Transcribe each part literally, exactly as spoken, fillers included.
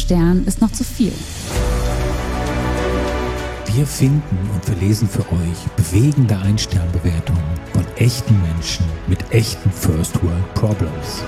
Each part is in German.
Stern ist noch zu viel. Wir finden und verlesen für euch bewegende Ein-Stern-Bewertungen von echten Menschen mit echten First-World-Problems.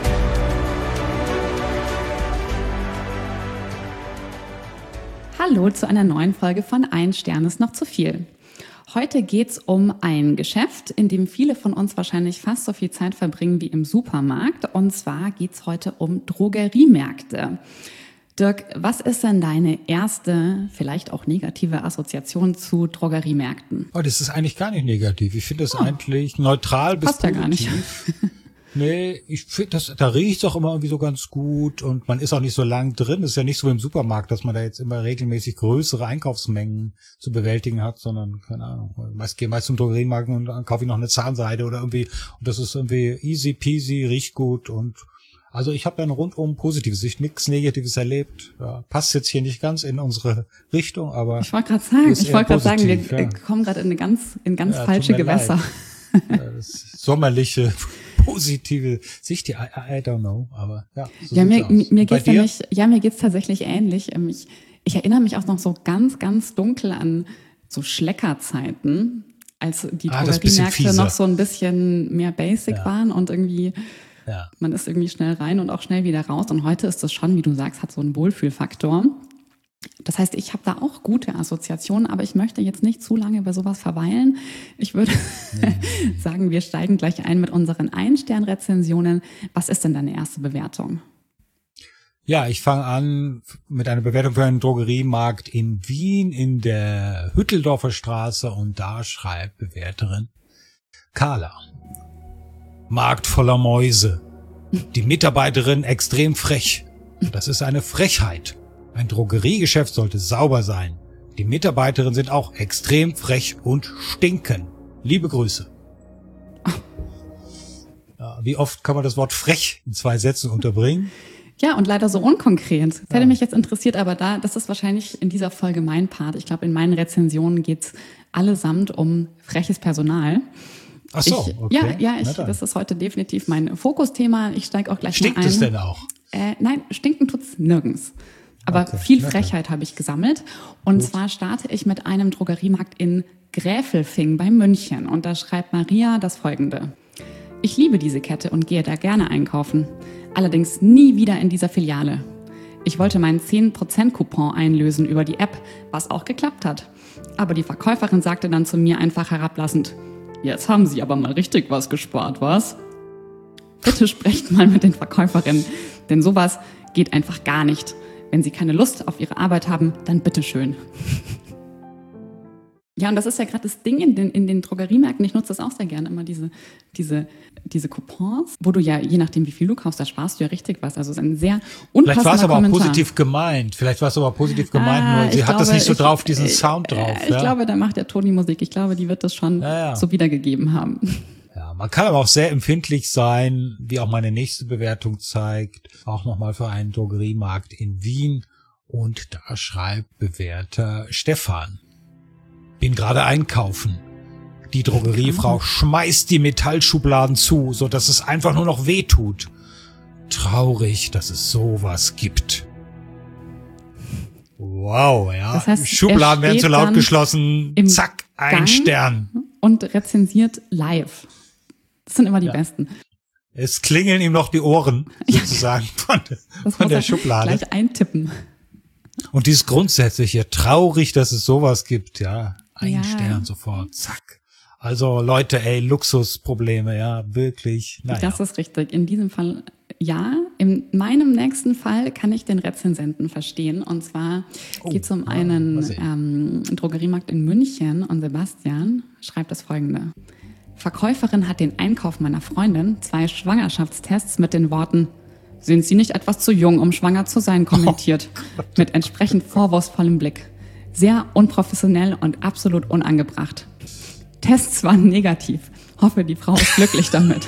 Hallo zu einer neuen Folge von Ein Stern ist noch zu viel. Heute geht's um ein Geschäft, in dem viele von uns wahrscheinlich fast so viel Zeit verbringen wie im Supermarkt. Und zwar geht's heute um Drogeriemärkte. Dirk, was ist denn deine erste, vielleicht auch negative Assoziation zu Drogeriemärkten? Oh, das ist eigentlich gar nicht negativ. Ich finde das oh. eigentlich neutral bis Passt ja gar nicht. Nee, ich finde das, da riecht's auch immer irgendwie so ganz gut und man ist auch nicht so lang drin. Das ist ja nicht so wie im Supermarkt, dass man da jetzt immer regelmäßig größere Einkaufsmengen zu bewältigen hat, sondern, keine Ahnung, ich gehe meist zum Drogeriemarkt und dann kaufe ich noch eine Zahnseide oder irgendwie, und das ist irgendwie easy peasy, riecht gut und, also ich habe da eine rundum positive Sicht, nichts Negatives erlebt. Ja, passt jetzt hier nicht ganz in unsere Richtung, aber ich wollte gerade sagen, ich wollte gerade sagen, wir ja. kommen gerade in eine ganz, in ganz ja, falsche Gewässer. Ja, das sommerliche positive Sicht, I, I don't know, aber ja. So ja, mir, aus. mir geht's nämlich, ja, mir geht's tatsächlich ähnlich. Ich, ich erinnere mich auch noch so ganz, ganz dunkel an so Schleckerzeiten, als die ah, Drogeriemärkte noch so ein bisschen mehr basic ja. waren und irgendwie, ja. man ist irgendwie schnell rein und auch schnell wieder raus. Und heute ist das schon, wie du sagst, hat so einen Wohlfühlfaktor. Das heißt, ich habe da auch gute Assoziationen, aber ich möchte jetzt nicht zu lange bei sowas verweilen. Ich würde mhm. sagen, wir steigen gleich ein mit unseren Ein-Stern-Rezensionen. Was ist denn deine erste Bewertung? Ja, ich fange an mit einer Bewertung für einen Drogeriemarkt in Wien in der Hütteldorfer Straße und da schreibt Bewerterin Carla. Markt voller Mäuse. Die Mitarbeiterin extrem frech. Das ist eine Frechheit. Ein Drogeriegeschäft sollte sauber sein. Die Mitarbeiterinnen sind auch extrem frech und stinken. Liebe Grüße. Ja, wie oft kann man das Wort frech in zwei Sätzen unterbringen? Ja, und leider so unkonkret. Das hätte ja. mich jetzt interessiert, aber da, das ist wahrscheinlich in dieser Folge mein Part. Ich glaube, in meinen Rezensionen geht's allesamt um freches Personal. Ach so, ich, okay. Ja, ja, ich, das ist heute definitiv mein Fokusthema. Ich steige auch gleich Stinkt mal ein. Stinkt es denn auch? Äh, nein, stinken tut's nirgends. Aber okay, viel Frechheit habe ich gesammelt. Und Gut. zwar starte ich mit einem Drogeriemarkt in Gräfelfing bei München. Und da schreibt Maria das Folgende. Ich liebe diese Kette und gehe da gerne einkaufen. Allerdings nie wieder in dieser Filiale. Ich wollte meinen zehn Prozent Coupon einlösen über die App, was auch geklappt hat. Aber die Verkäuferin sagte dann zu mir einfach herablassend, jetzt haben Sie aber mal richtig was gespart, was? Bitte sprecht mal mit den Verkäuferinnen, denn sowas geht einfach gar nicht. Wenn Sie keine Lust auf Ihre Arbeit haben, dann bitteschön. Ja, und das ist ja gerade das Ding in den, in den Drogeriemärkten. Ich nutze das auch sehr gerne, immer diese, diese, diese Coupons, wo du ja, je nachdem wie viel du kaufst, da sparst du ja richtig was. Also es ist ein sehr unpassender Vielleicht war es aber Kommentar. auch positiv gemeint. Vielleicht war es aber positiv gemeint, ah, nur sie glaube, hat das nicht so ich, drauf, diesen ich, Sound drauf. Ich ja? glaube, da macht der Toni Musik. Ich glaube, die wird das schon ja, ja. so wiedergegeben haben. Ja, man kann aber auch sehr empfindlich sein, wie auch meine nächste Bewertung zeigt, auch nochmal für einen Drogeriemarkt in Wien. Und da schreibt Bewerter Stefan. Bin gerade einkaufen. Die Drogeriefrau schmeißt die Metallschubladen zu, so dass es einfach nur noch weh tut. Traurig, dass es sowas gibt. Wow, ja. Das heißt, Schubladen werden zu laut geschlossen. Zack, ein Gang Stern. Und rezensiert live. Das sind immer die ja. besten. Es klingeln ihm noch die Ohren, sozusagen, von, von der Schublade. Gleich eintippen. Und dieses grundsätzliche, traurig, dass es sowas gibt, ja. Ein ja. Stern sofort, zack. Also Leute, ey, Luxusprobleme, ja, wirklich. Naja. Das ist richtig. In diesem Fall, ja. In meinem nächsten Fall kann ich den Rezensenten verstehen. Und zwar oh, geht es um ja, einen ähm, Drogeriemarkt in München. Und Sebastian schreibt das Folgende. Verkäuferin hat den Einkauf meiner Freundin, zwei Schwangerschaftstests mit den Worten sind Sie nicht etwas zu jung, um schwanger zu sein, kommentiert. Oh mit entsprechend vorwurfsvollem Blick. Sehr unprofessionell und absolut unangebracht. Tests waren negativ. Hoffe, die Frau ist glücklich damit.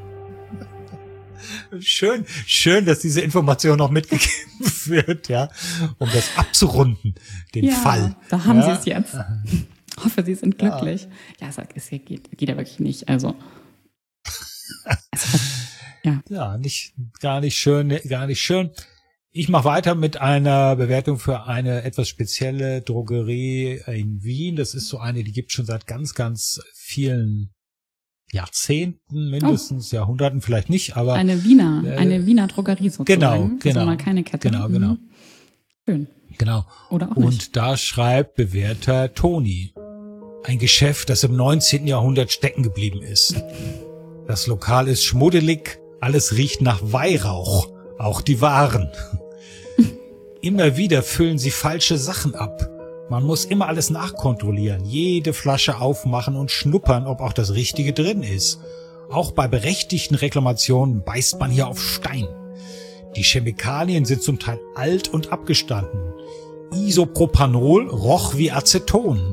Schön, schön, dass diese Information noch mitgegeben wird, ja, um das abzurunden, den ja, Fall. Da haben ja. Sie es jetzt. Hoffe, Sie sind glücklich. Ja, ja es geht, geht ja wirklich nicht. Also, also ja. ja, nicht, gar nicht schön, gar nicht schön. Ich mache weiter mit einer Bewertung für eine etwas spezielle Drogerie in Wien. Das ist so eine, die gibt es schon seit ganz, ganz vielen Jahrzehnten, mindestens, oh. Jahrhunderten vielleicht nicht, aber eine Wiener, äh, eine Wiener Drogerie sozusagen. Genau, genau. Also mal keine Kette. Genau, genau. Mhm. Schön. Genau. Oder auch nicht. Und da schreibt Bewerter Toni: Ein Geschäft, das im neunzehnten Jahrhundert stecken geblieben ist. Das Lokal ist schmuddelig, alles riecht nach Weihrauch, auch die Waren. Immer wieder füllen sie falsche Sachen ab. Man muss immer alles nachkontrollieren, jede Flasche aufmachen und schnuppern, ob auch das Richtige drin ist. Auch bei berechtigten Reklamationen beißt man hier auf Stein. Die Chemikalien sind zum Teil alt und abgestanden. Isopropanol roch wie Aceton.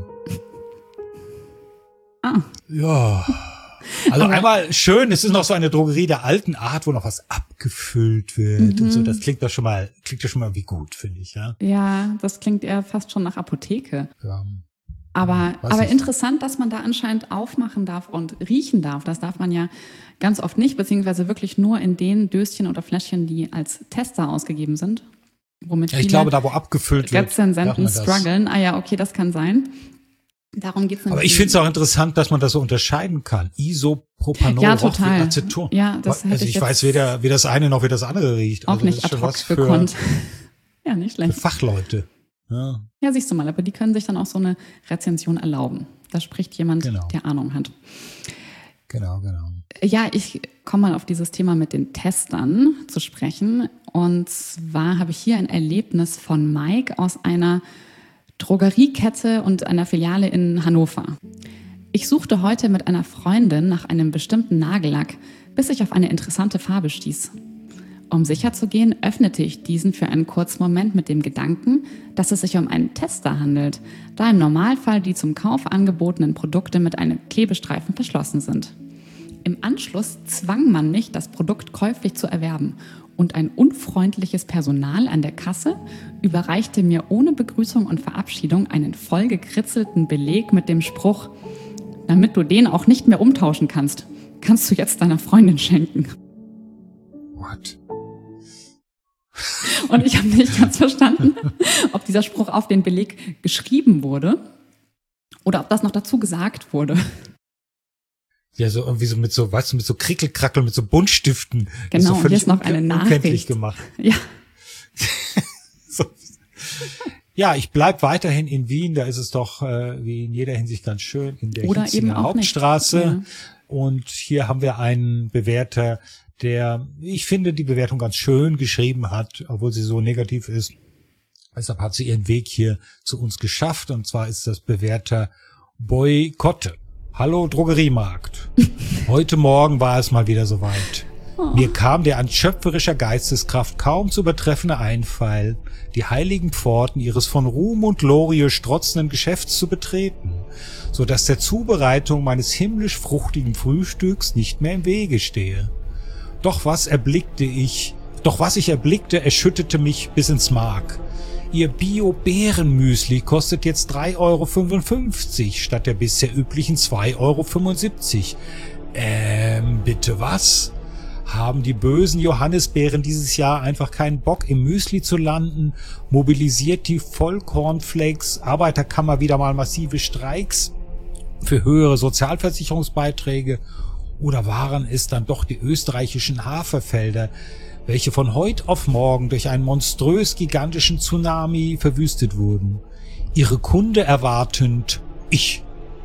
Ah. Ja. Also aber einmal schön, es ist noch so eine Drogerie der alten Art, wo noch was abgefüllt wird mhm. und so. Das klingt doch schon mal, klingt doch schon mal wie gut, finde ich, ja. Ja, das klingt eher fast schon nach Apotheke. Ja. Aber, aber interessant, dass man da anscheinend aufmachen darf und riechen darf. Das darf man ja ganz oft nicht, beziehungsweise wirklich nur in den Döschen oder Fläschchen, die als Tester ausgegeben sind. Womit ja, ich glaube, da wo abgefüllt wird. Rezensenten strugglen. Ah ja, okay, das kann sein. Darum geht's Aber ich finde es auch interessant, dass man das so unterscheiden kann. Isopropanol, ja, total. Aceton. Ja, das hätte also ich, ich ich weiß weder, wie das eine noch wie das andere riecht. Auch also nicht ad hoc gekonnt. Ja, nicht schlecht. Für Fachleute. Ja. ja, siehst du mal, aber die können sich dann auch so eine Rezension erlauben. Da spricht jemand, genau. der Ahnung hat. Genau, genau. Ja, ich komme mal auf dieses Thema mit den Testern zu sprechen. Und zwar habe ich hier ein Erlebnis von Mike aus einer Drogeriekette und einer Filiale in Hannover. Ich suchte heute mit einer Freundin nach einem bestimmten Nagellack, bis ich auf eine interessante Farbe stieß. Um sicher zu gehen, öffnete ich diesen für einen kurzen Moment mit dem Gedanken, dass es sich um einen Tester handelt, da im Normalfall die zum Kauf angebotenen Produkte mit einem Klebestreifen verschlossen sind. Im Anschluss zwang man mich, das Produkt käuflich zu erwerben, und ein unfreundliches Personal an der Kasse überreichte mir ohne Begrüßung und Verabschiedung einen vollgekritzelten Beleg mit dem Spruch: Damit du den auch nicht mehr umtauschen kannst, kannst du jetzt deiner Freundin schenken. What? Und ich habe nicht ganz verstanden, ob dieser Spruch auf den Beleg geschrieben wurde oder ob das noch dazu gesagt wurde. Ja, so irgendwie so mit so, weißt du, mit so Krickelkrackel, mit so Buntstiften. Genau, so und hier ist noch eine Nachricht gemacht. Ja. so. Ja, ich bleib weiterhin in Wien, da ist es doch äh, wie in jeder Hinsicht ganz schön, in der Oder eben auch Hauptstraße. Ja. Und hier haben wir einen Bewerter, der, ich finde, die Bewertung ganz schön geschrieben hat, obwohl sie so negativ ist. Deshalb hat sie ihren Weg hier zu uns geschafft, und zwar ist das Bewerter Boykotte. Hallo Drogeriemarkt. Heute Morgen war es mal wieder soweit. Oh. Mir kam der an schöpferischer Geisteskraft kaum zu übertreffende Einfall, die heiligen Pforten ihres von Ruhm und Glorie strotzenden Geschäfts zu betreten, so dass der Zubereitung meines himmlisch fruchtigen Frühstücks nicht mehr im Wege stehe. Doch was erblickte ich, doch was ich erblickte, erschütterte mich bis ins Mark. Ihr Bio-Beerenmüsli kostet jetzt drei Euro fünfundfünfzig statt der bisher üblichen zwei Euro fünfundsiebzig. Ähm, bitte was? Haben die bösen Johannisbeeren dieses Jahr einfach keinen Bock, im Müsli zu landen? Mobilisiert die Vollkornflakes Arbeiterkammer wieder mal massive Streiks für höhere Sozialversicherungsbeiträge? Oder waren es dann doch die österreichischen Haferfelder, welche von heute auf morgen durch einen monströs gigantischen Tsunami verwüstet wurden? Ihre Kunde erwartend, ich.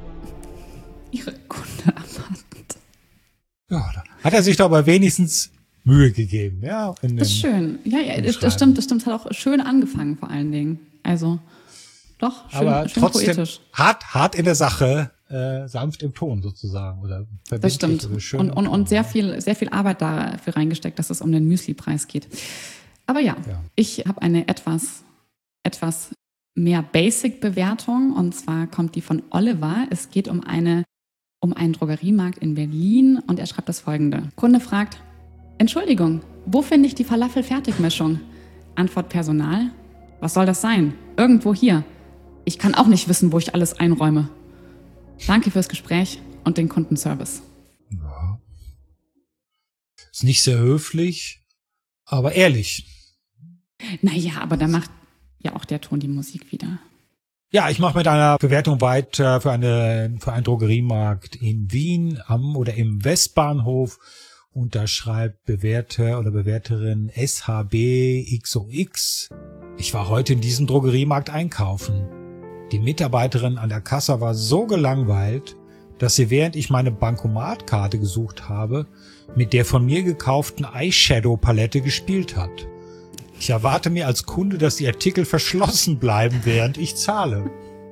Ihre Kunde erwartend. Ja, da hat er sich doch aber wenigstens Mühe gegeben, ja. In das ist schön. Ja, ja, das, das stimmt, das stimmt. Es hat auch schön angefangen, vor allen Dingen. Also, doch, schön, aber schön trotzdem poetisch. Hart, hart in der Sache, äh, sanft im Ton sozusagen, oder das stimmt. Oder schön und, und, und sehr viel, sehr viel Arbeit dafür reingesteckt, dass es um den Müsli-Preis geht. Aber ja, ja. ich habe eine etwas, etwas mehr Basic-Bewertung, und zwar kommt die von Oliver. Es geht um eine, um einen Drogeriemarkt in Berlin, und er schreibt das Folgende. Kunde fragt: Entschuldigung, wo finde ich die Falafel-Fertigmischung? Antwort Personal: Was soll das sein? Irgendwo hier. Ich kann auch nicht wissen, wo ich alles einräume. Danke fürs Gespräch und den Kundenservice. Ja. Ist nicht sehr höflich, aber ehrlich. Naja, aber da macht ja auch der Ton die Musik wieder. Ja, ich mache mit einer Bewertung weiter für eine für einen Drogeriemarkt in Wien am oder im Westbahnhof. Und da schreibt Bewerter oder Bewerterin S H B X O X. Ich war heute in diesem Drogeriemarkt einkaufen. Die Mitarbeiterin an der Kasse war so gelangweilt, dass sie, während ich meine Bankomatkarte gesucht habe, mit der von mir gekauften Eyeshadow-Palette gespielt hat. Ich erwarte mir als Kunde, dass die Artikel verschlossen bleiben, während ich zahle.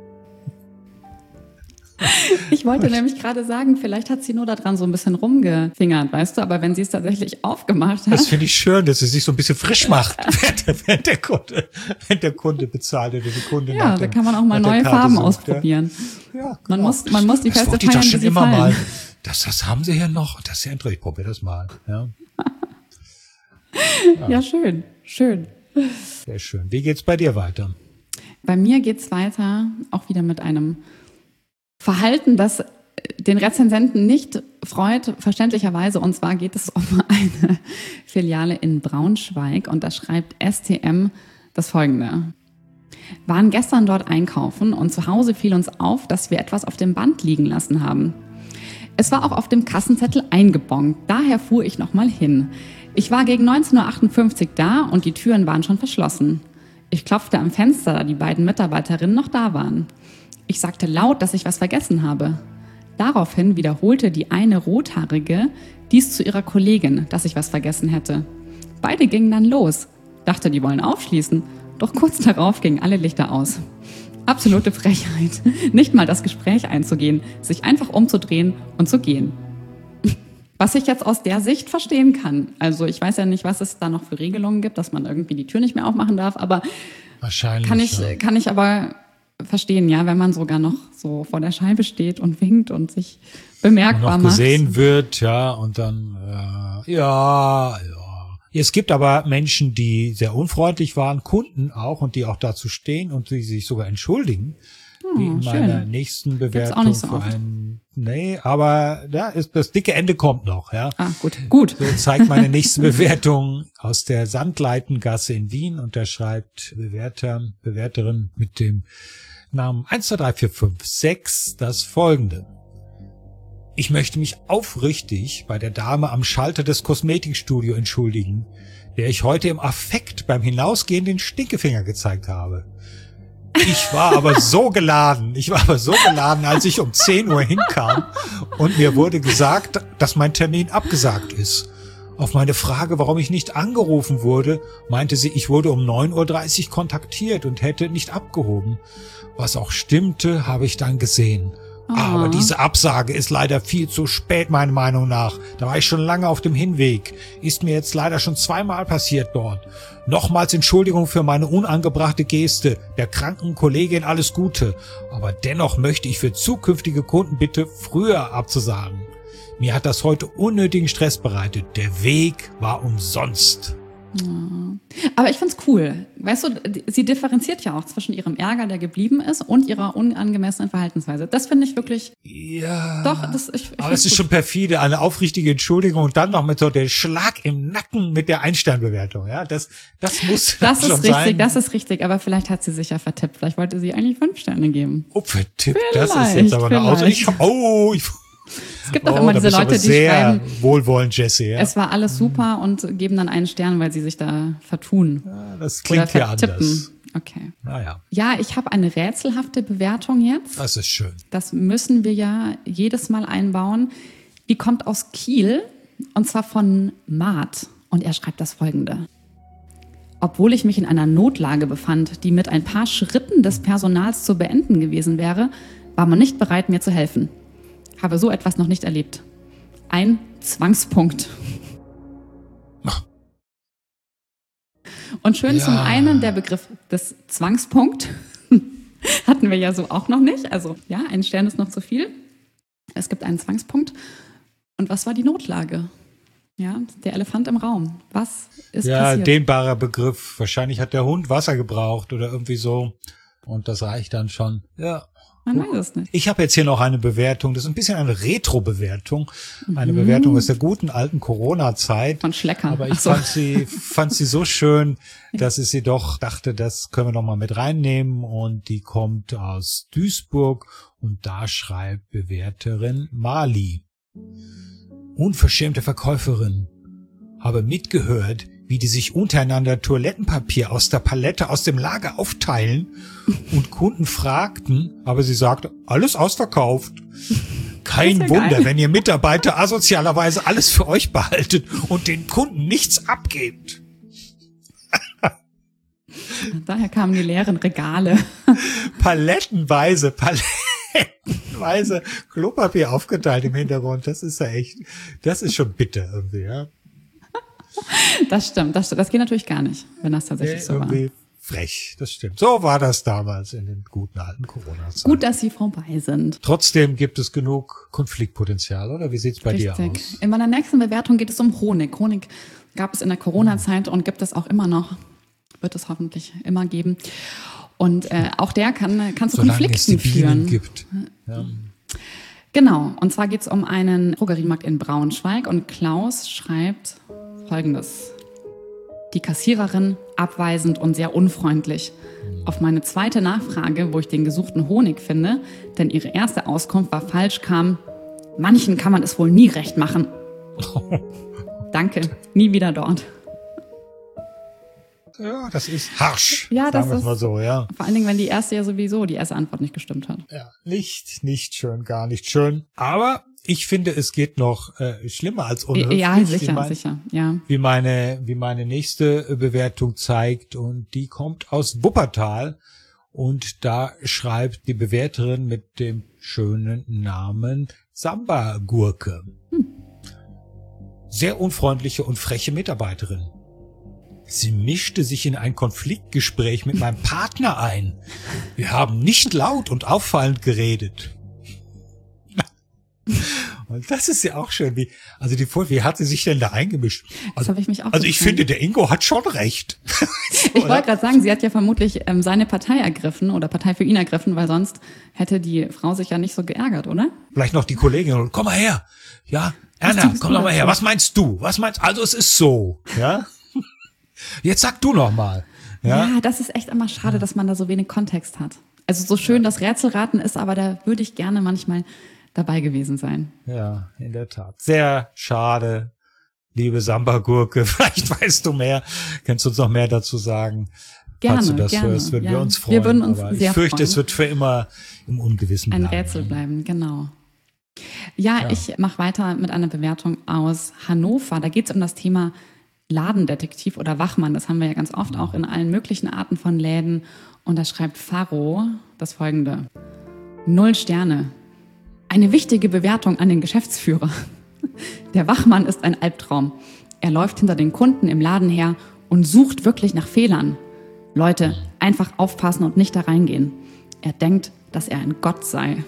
Ich wollte nämlich gerade sagen, vielleicht hat sie nur daran so ein bisschen rumgefingert, weißt du, aber wenn sie es tatsächlich aufgemacht hat. Das finde ich schön, dass sie sich so ein bisschen frisch macht, während der, während der Kunde, wenn der Kunde bezahlt oder die Kunde. Ja, da kann man auch mal neue Farben sucht, ausprobieren. Ja, genau. Man muss, man muss die Feste feiern, das die schon sie immer fallen. Mal. Das, das haben sie ja noch. Das ist ja interessant. Ich probiere das mal. Ja. Ja. Ja, schön, schön. Sehr schön. Wie geht's bei dir weiter? Bei mir geht's weiter, auch wieder mit einem Verhalten, das den Rezensenten nicht freut, verständlicherweise. Und zwar geht es um eine Filiale in Braunschweig und da schreibt S T M das Folgende. Waren gestern dort einkaufen und zu Hause fiel uns auf, dass wir etwas auf dem Band liegen lassen haben. Es war auch auf dem Kassenzettel eingebongt, daher fuhr ich nochmal hin. Ich war gegen neunzehn Uhr achtundfünfzig da und die Türen waren schon verschlossen. Ich klopfte am Fenster, da die beiden Mitarbeiterinnen noch da waren. Ich sagte laut, dass ich was vergessen habe. Daraufhin wiederholte die eine Rothaarige dies zu ihrer Kollegin, dass ich was vergessen hätte. Beide gingen dann los. Dachte, die wollen aufschließen. Doch kurz darauf gingen alle Lichter aus. Absolute Frechheit. Nicht mal das Gespräch einzugehen, sich einfach umzudrehen und zu gehen. Was ich jetzt aus der Sicht verstehen kann. Also ich weiß ja nicht, was es da noch für Regelungen gibt, dass man irgendwie die Tür nicht mehr aufmachen darf, aber wahrscheinlich kann ich, ja. kann ich aber verstehen, ja, wenn man sogar noch so vor der Scheibe steht und winkt und sich bemerkbar und noch macht. gesehen wird, ja, und dann, äh, ja, ja. Es gibt aber Menschen, die sehr unfreundlich waren, Kunden auch, und die auch dazu stehen und die sich sogar entschuldigen. Wie in schön. meiner nächsten Bewertung auch nicht so für oft. einen, nee, aber da ist das dicke Ende kommt noch, ja. Ah, gut, gut. So zeigt meine nächste Bewertung aus der Sandleitengasse in Wien und da schreibt Bewerter, Bewerterin mit dem Namen eins zwei drei vier fünf sechs das Folgende. Ich möchte mich aufrichtig bei der Dame am Schalter des Kosmetikstudio entschuldigen, der ich heute im Affekt beim Hinausgehen den Stinkefinger gezeigt habe. Ich war aber so geladen, ich war aber so geladen, als ich um zehn Uhr hinkam und mir wurde gesagt, dass mein Termin abgesagt ist. Auf meine Frage, warum ich nicht angerufen wurde, meinte sie, ich wurde um neun Uhr dreißig kontaktiert und hätte nicht abgehoben. Was auch stimmte, habe ich dann gesehen. Oh. Aber diese Absage ist leider viel zu spät, meiner Meinung nach. Da war ich schon lange auf dem Hinweg. Ist mir jetzt leider schon zweimal passiert dort. Nochmals Entschuldigung für meine unangebrachte Geste. Der kranken Kollegin alles Gute. Aber dennoch möchte ich für zukünftige Kunden bitte früher abzusagen. Mir hat das heute unnötigen Stress bereitet. Der Weg war umsonst. Aber ich find's cool. Weißt du, sie differenziert ja auch zwischen ihrem Ärger, der geblieben ist, und ihrer unangemessenen Verhaltensweise. Das finde ich wirklich. Ja. Doch, das ich, ich aber es ist gut. schon perfide, eine aufrichtige Entschuldigung und dann noch mit so der Schlag im Nacken mit der Ein-Stern-Bewertung. Ja, das, das muss Das schon ist richtig, sein. das ist richtig. Aber vielleicht hat sie sich ja vertippt. Vielleicht wollte sie eigentlich fünf Sterne geben. Oh, vertippt. Das ist Vielleicht, jetzt aber eine Aussage. Ich, vielleicht. oh, ich, Es gibt auch oh, immer da diese bist du aber Leute, die sehr schreiben, wohlwollend, Jesse. Ja. es war alles super und geben dann einen Stern, weil sie sich da vertun. Ja, das klingt Oder hier vertippen. anders. Okay. Naja, Ja, ich habe eine rätselhafte Bewertung jetzt. das ist schön. Das müssen wir ja jedes Mal einbauen. Die kommt aus Kiel und zwar von Maat. Und er schreibt das Folgende. Obwohl ich mich in einer Notlage befand, die mit ein paar Schritten des Personals zu beenden gewesen wäre, war man nicht bereit, mir zu helfen. Habe so etwas noch nicht erlebt. Ein Zwangspunkt. Ach. Und schön Ja. zum einen der Begriff des Zwangspunkt. Hatten wir ja so auch noch nicht. Also ja, ein Stern ist noch zu viel. Es gibt einen Zwangspunkt. Und was war die Notlage? Ja, der Elefant im Raum. Was ist Ja, passiert? dehnbarer Begriff. Wahrscheinlich hat der Hund Wasser gebraucht oder irgendwie so. Und das reicht dann schon. Ja. Man weiß es nicht. Ich habe jetzt hier noch eine Bewertung, das ist ein bisschen eine Retro-Bewertung, eine mhm. Bewertung aus der guten alten Corona-Zeit. Von Schlecker. Aber ich so. fand sie fand sie so schön, dass ich sie doch dachte, das können wir noch mal mit reinnehmen. Und die kommt aus Duisburg und da schreibt Bewerterin Mali. Unverschämte Verkäuferin, habe mitgehört, wie die sich untereinander Toilettenpapier aus der Palette aus dem Lager aufteilen und Kunden fragten, aber sie sagte, alles ausverkauft. Kein ja Wunder, geil. Wenn ihr Mitarbeiter asozialerweise alles für euch behaltet und den Kunden nichts abgebt. Daher kamen die leeren Regale. Palettenweise, palettenweise Klopapier aufgeteilt im Hintergrund. Das ist ja echt, das ist schon bitter irgendwie, ja. Das stimmt, das stimmt. Das geht natürlich gar nicht, wenn das tatsächlich nee, so irgendwie war. Frech, das stimmt. So war das damals in den guten alten Corona-Zeiten. Gut, dass sie vorbei sind. Trotzdem gibt es genug Konfliktpotenzial, oder? Wie sieht's bei Richtig. dir aus? In meiner nächsten Bewertung geht es um Honig. Honig gab es in der Corona-Zeit und gibt es auch immer noch. Wird es hoffentlich immer geben. Und äh, auch der kann, kann zu Solange Konflikten es die führen. Bienen gibt. Ja. Genau, und zwar geht es um einen Drogeriemarkt in Braunschweig und Klaus schreibt Folgendes. Die Kassiererin abweisend und sehr unfreundlich. Auf meine zweite Nachfrage, wo ich den gesuchten Honig finde, denn ihre erste Auskunft war falsch, kam, manchen kann man es wohl nie recht machen. Danke, nie wieder dort. Ja, das ist harsch. Ja, das sagen wir ist mal so, ja. Vor allen Dingen, wenn die erste ja sowieso die erste Antwort nicht gestimmt hat. Ja, nicht, nicht schön, gar nicht schön. Aber ich finde, es geht noch äh, schlimmer als unhöflich. Ja, sicher, mein, sicher, ja. Wie meine, wie meine nächste Bewertung zeigt, und die kommt aus Wuppertal, und da schreibt die Bewerterin mit dem schönen Namen Samba-Gurke. Hm. Sehr unfreundliche und freche Mitarbeiterin. Sie mischte sich in ein Konfliktgespräch mit meinem Partner ein. Wir haben nicht laut und auffallend geredet. Und das ist ja auch schön, wie, also die, wie hat sie sich denn da eingemischt? Also, das habe ich mich auch Also ich finde, der Ingo hat schon recht. So, ich wollte gerade sagen, sie hat ja vermutlich ähm, seine Partei ergriffen oder Partei für ihn ergriffen, weil sonst hätte die Frau sich ja nicht so geärgert, oder? Vielleicht noch die Kollegin, komm mal her. Ja, Erna, komm doch mal her. Was meinst du? Was meinst, also es ist so, ja? Jetzt sag du noch mal. Ja? Ja, das ist echt immer schade, dass man da so wenig Kontext hat. Also so schön das Rätselraten ist, aber da würde ich gerne manchmal dabei gewesen sein. Ja, in der Tat. Sehr schade, liebe Samba-Gurke. Vielleicht weißt du mehr, kannst du uns noch mehr dazu sagen. Gerne, Falls du das gerne, hörst, würden ja. wir uns freuen. Wir würden uns aber sehr ich fürchte, freuen. Es wird für immer im Ungewissen bleiben. Ein Rätsel bleiben, genau. Ja, Ja. ich mache weiter mit einer Bewertung aus Hannover. Da geht es um das Thema Ladendetektiv oder Wachmann. Das haben wir ja ganz oft auch in allen möglichen Arten von Läden. Und da schreibt Faro das Folgende. Null Sterne. Eine wichtige Bewertung an den Geschäftsführer. Der Wachmann ist ein Albtraum. Er läuft hinter den Kunden im Laden her und sucht wirklich nach Fehlern. Leute, einfach aufpassen und nicht da reingehen. Er denkt, dass er ein Gott sei.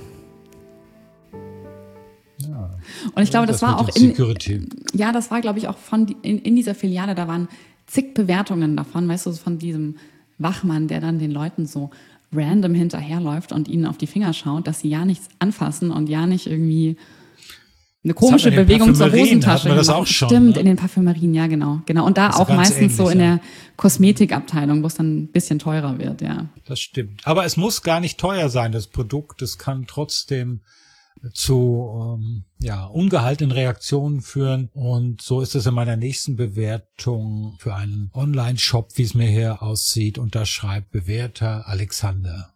Ja. Und ich glaube, das, das war mit auch dem in, Security. ja, das war, glaube ich, auch von die- in, in dieser Filiale, da waren zig Bewertungen davon, weißt du, von diesem Wachmann, der dann den Leuten so random hinterherläuft und ihnen auf die Finger schaut, dass sie ja nichts anfassen und ja nicht irgendwie eine komische Das hat man in den Bewegung zur Parfümerien, Hosentasche hatten wir das machen. auch schon, Stimmt, ne? in den Parfümerien, ja, genau. genau. Und da Das ist auch ganz meistens so ähnlich, in ja. der Kosmetikabteilung, wo es dann ein bisschen teurer wird, ja. Das stimmt. Aber es muss gar nicht teuer sein, das Produkt. Es kann trotzdem zu ähm, ja ungehaltenen Reaktionen führen. Und so ist es in meiner nächsten Bewertung für einen Online-Shop, wie es mir hier aussieht. Und da schreibt Bewerter Alexander: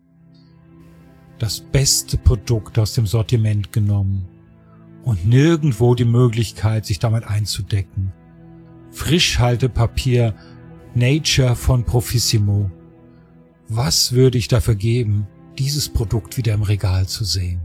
Das beste Produkt aus dem Sortiment genommen und nirgendwo die Möglichkeit, sich damit einzudecken. Frischhaltepapier Nature von Profissimo. Was würde ich dafür geben, dieses Produkt wieder im Regal zu sehen?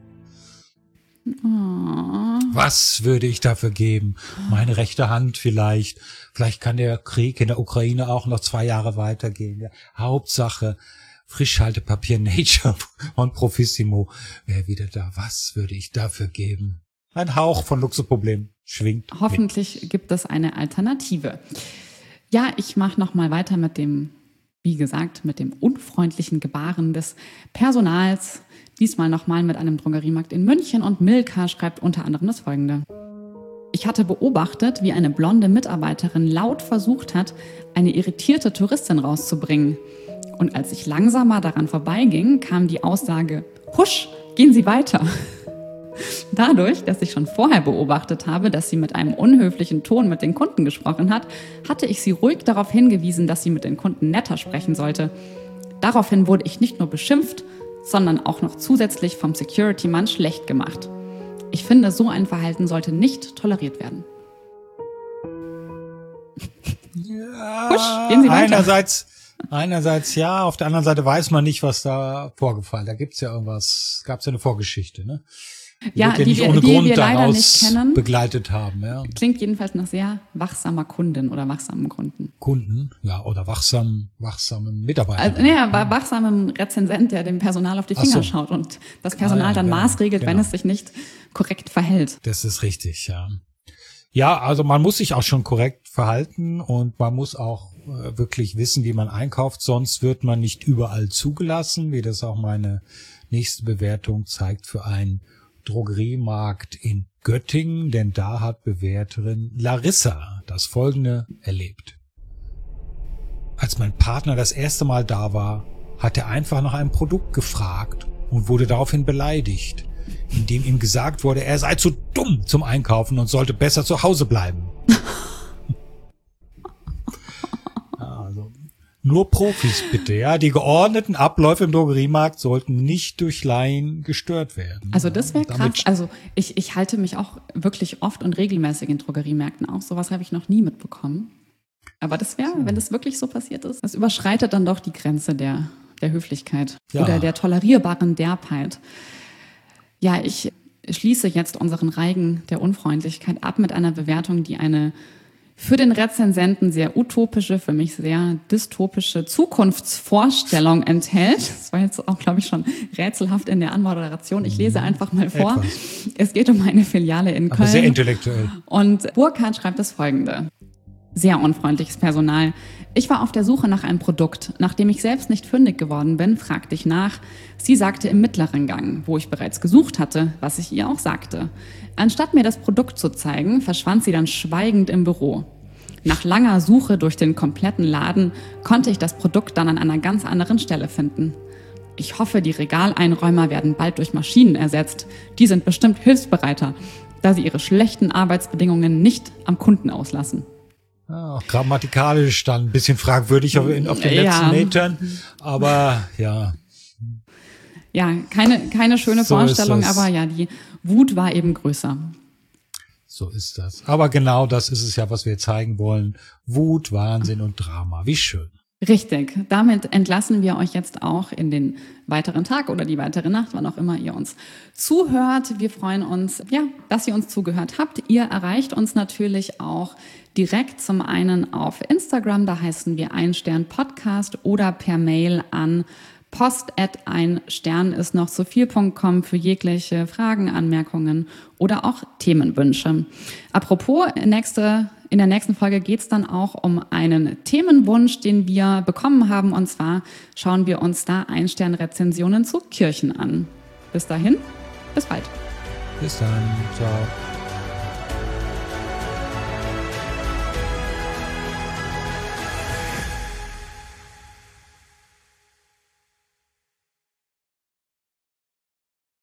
Oh. Was würde ich dafür geben? Meine rechte Hand vielleicht. Vielleicht kann der Krieg in der Ukraine auch noch zwei Jahre weitergehen. Ja. Hauptsache, Frischhaltepapier Nature von Profissimo wäre wieder da. Was würde ich dafür geben? Ein Hauch von Luxusproblem schwingt. Hoffentlich mit. gibt es eine Alternative. Ja, ich mache noch mal weiter mit dem Wie gesagt, mit dem unfreundlichen Gebaren des Personals. Diesmal nochmal mit einem Drogeriemarkt in München und Milka schreibt unter anderem das Folgende. Ich hatte beobachtet, wie eine blonde Mitarbeiterin laut versucht hat, eine irritierte Touristin rauszubringen. Und als ich langsamer daran vorbeiging, kam die Aussage, husch, gehen Sie weiter. Dadurch, dass ich schon vorher beobachtet habe, dass sie mit einem unhöflichen Ton mit den Kunden gesprochen hat, hatte ich sie ruhig darauf hingewiesen, dass sie mit den Kunden netter sprechen sollte. Daraufhin wurde ich nicht nur beschimpft, sondern auch noch zusätzlich vom Security-Mann schlecht gemacht. Ich finde, so ein Verhalten sollte nicht toleriert werden. Ja, Husch, gehen Sie weiter. Einerseits, einerseits ja, auf der anderen Seite weiß man nicht, was da vorgefallen. Da gibt's ja irgendwas, gab's ja eine Vorgeschichte, ne? Die ja, wird ja die, nicht wir, ohne die Grund wir leider daraus nicht kennen. begleitet haben. Ja. Klingt jedenfalls nach sehr wachsamer Kundin oder wachsamen Kunden. Kunden, ja, oder wachsam, wachsamen Mitarbeiter. Also, naja, bei wachsamem Rezensent, der dem Personal auf die Finger so. schaut und das Personal ah, ja, dann ja, maßregelt, genau. wenn es sich nicht korrekt verhält. Das ist richtig, ja. Ja, also man muss sich auch schon korrekt verhalten und man muss auch äh, wirklich wissen, wie man einkauft, sonst wird man nicht überall zugelassen, wie das auch meine nächste Bewertung zeigt für einen Drogeriemarkt in Göttingen, denn da hat Bewerterin Larissa das Folgende erlebt. Als mein Partner das erste Mal da war, hat er einfach nach einem Produkt gefragt und wurde daraufhin beleidigt, indem ihm gesagt wurde, er sei zu dumm zum Einkaufen und sollte besser zu Hause bleiben. Also, nur Profis bitte, ja. Die geordneten Abläufe im Drogeriemarkt sollten nicht durch Laien gestört werden. Also das wäre krass. Also ich, ich halte mich auch wirklich oft und regelmäßig in Drogeriemärkten auf. Sowas habe ich noch nie mitbekommen. Aber das wäre, wenn das wirklich so passiert ist, das überschreitet dann doch die Grenze der, der Höflichkeit ja. oder der tolerierbaren Derbheit. Ja, ich schließe jetzt unseren Reigen der Unfreundlichkeit ab mit einer Bewertung, die eine für den Rezensenten sehr utopische, für mich sehr dystopische Zukunftsvorstellung enthält. Das war jetzt auch, glaube ich, schon rätselhaft in der Anmoderation. Ich lese einfach mal vor. Etwas. Es geht um eine Filiale in Köln. Aber sehr intellektuell. Und Burkhard schreibt das Folgende. Sehr unfreundliches Personal. Ich war auf der Suche nach einem Produkt. Nachdem ich selbst nicht fündig geworden bin, fragte ich nach. Sie sagte im mittleren Gang, wo ich bereits gesucht hatte, was ich ihr auch sagte. Anstatt mir das Produkt zu zeigen, verschwand sie dann schweigend im Büro. Nach langer Suche durch den kompletten Laden konnte ich das Produkt dann an einer ganz anderen Stelle finden. Ich hoffe, die Regaleinräumer werden bald durch Maschinen ersetzt. Die sind bestimmt hilfsbereiter, da sie ihre schlechten Arbeitsbedingungen nicht am Kunden auslassen. Ja, grammatikalisch dann ein bisschen fragwürdig auf, auf den letzten ja. Metern, aber ja. Ja, keine, keine schöne so Vorstellung, aber ja, die Wut war eben größer. So ist das. Aber genau das ist es ja, was wir zeigen wollen. Wut, Wahnsinn und Drama. Wie schön. Richtig. Damit entlassen wir euch jetzt auch in den weiteren Tag oder die weitere Nacht, wann auch immer ihr uns zuhört. Wir freuen uns, ja, dass ihr uns zugehört habt. Ihr erreicht uns natürlich auch direkt zum einen auf Instagram, da heißen wir ein Stern Podcast, oder per Mail an post at ein Stern ist noch zu viel punkt com für jegliche Fragen, Anmerkungen oder auch Themenwünsche. Apropos, nächste, in der nächsten Folge geht es dann auch um einen Themenwunsch, den wir bekommen haben, und zwar schauen wir uns da Ein-Stern-Rezensionen zu Kirchen an. Bis dahin, bis bald. Bis dann, ciao.